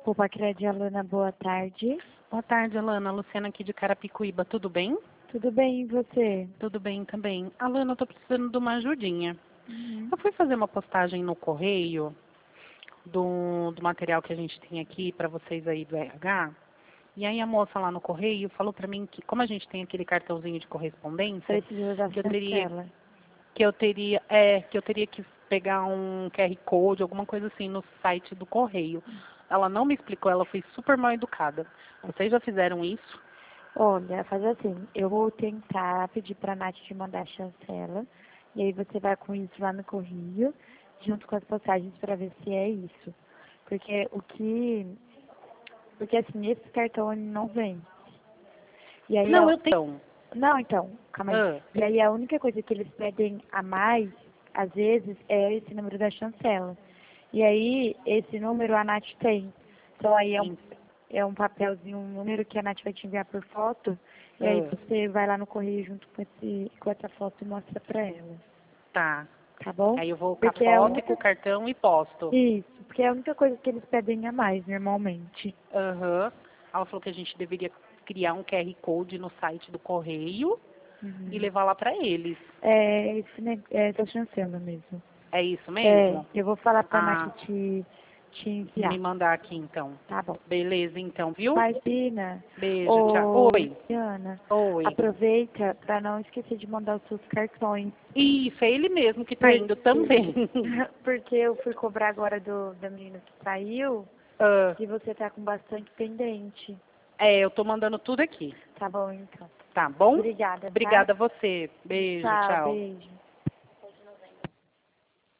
Opa, Cred, Alana, boa tarde. Boa tarde, Alana. Luciana aqui de Carapicuíba, tudo bem? Tudo bem, e você? Tudo bem também. Alana, eu tô precisando de uma ajudinha. Uhum. Eu fui fazer uma postagem no correio do material que a gente tem aqui para vocês aí do RH. E aí a moça lá no correio falou para mim que, como a gente tem aquele cartãozinho de correspondência, Precisa da que eu teria chancela. que eu teria que pegar um QR Code, alguma coisa assim, no site do correio. Ela não me explicou, ela foi super mal educada. Vocês já fizeram isso? Olha, faz assim, eu vou tentar pedir pra Nath te mandar a chancela, e aí você vai com isso lá no correio, junto com as postagens pra ver se é isso. Porque Porque assim, esse cartão ele não vem. E aí, Não, eu tenho. não, então, calma aí. Ah, E aí a única coisa que eles pedem a mais, às vezes, é esse número da chancela. E aí, esse número a Nath tem. Então aí em- é um papelzinho, um número que a Nath vai te enviar por foto. E aí ah, você vai lá no correio junto com essa foto e mostra pra ela. tá. Tá bom? Aí eu vou com a Porque é a foto e com única. o cartão e posto. Isso, porque é a única coisa que eles pedem a mais, normalmente. Aham. Ela falou que a gente deveria criar um QR Code no site do correio e Uhum. levar lá para eles. É essa chancela mesmo. É isso É, mesmo? eu vou falar pra Nath Ah, te me enviar. mandar aqui então. Tá bom. Beleza, então, viu? Imagina, Beijo, tchau. ô Oi, Luciana, oi. aproveita para não esquecer de mandar os seus cartões. Isso, é ele mesmo que tá Porque, indo também. porque eu fui cobrar agora da menina que saiu Ah, e você tá com bastante pendente. eu tô mandando tudo aqui. Tá bom, então. Tá bom? Obrigada, tá? Obrigada a você. Beijo, Tchau, tchau. beijo.